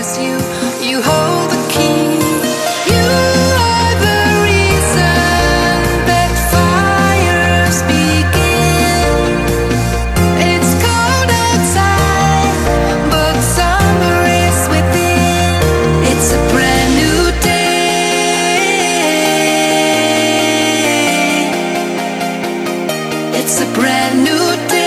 'cause you hold the key. You are the reason that fires begin. It's cold outside, but summer is within. It's a brand new day. It's a brand new day.